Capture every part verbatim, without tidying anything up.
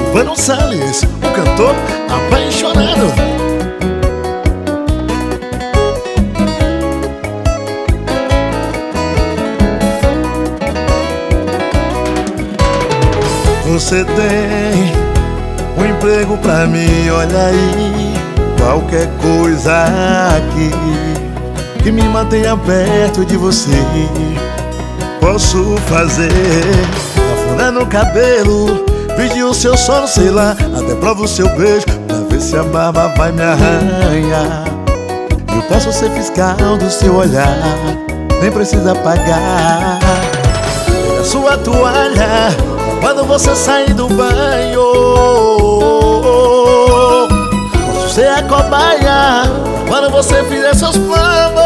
Silvano Salles, o cantor apaixonado. Você tem um emprego pra mim, olha aí. Qualquer coisa aqui que me mantenha perto de você posso fazer. Afundando o cabelo, pedir o seu sono, sei lá. Até provo o seu beijo pra ver se a barba vai me arranhar. Eu posso ser fiscal do seu olhar, nem precisa pagar. Pega a sua toalha quando você sair do banho. Posso ser a cobaia quando você fizer seus planos.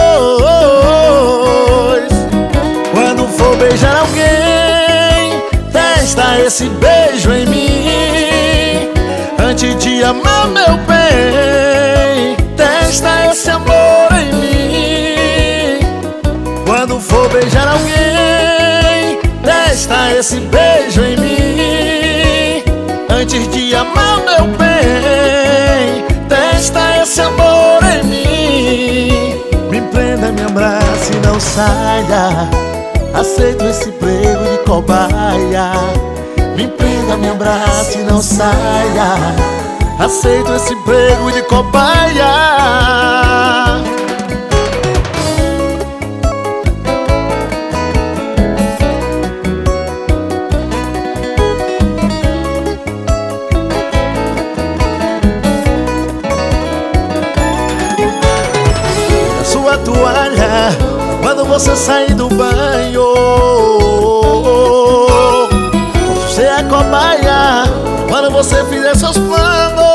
Quando for beijar alguém, testa esse beijo em mim. Antes de amar meu bem, testa esse amor em mim. Quando for beijar alguém, testa esse beijo em mim. Antes de amar meu bem, testa esse amor em mim. Me prenda, me abrace e não saia. Aceito esse emprego de cobaia. Me prenda, me abrace e não saia. Aceito esse emprego de cobaia. Sua toalha quando você sair do banho. Posso ser a cobaia quando você fizer seus planos.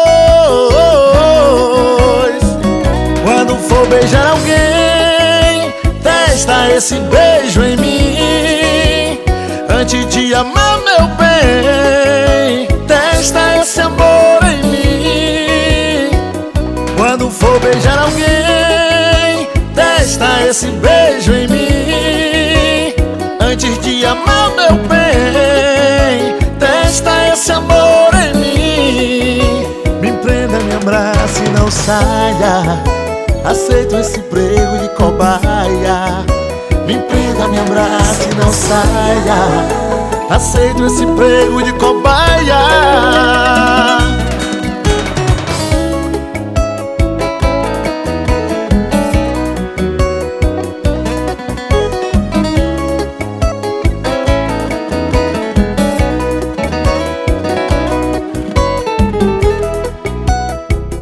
Quando for beijar alguém, testa esse beijo em mim. Antes de amar meu bem, testa esse amor em mim. Quando for beijar alguém, testa esse beijo em mim. Antes de amar meu bem, testa esse amor em mim. Me prenda, me abrace e não saia. Aceito esse emprego de cobaia. Me prenda, me abrace e não saia. Aceito esse emprego de cobaia.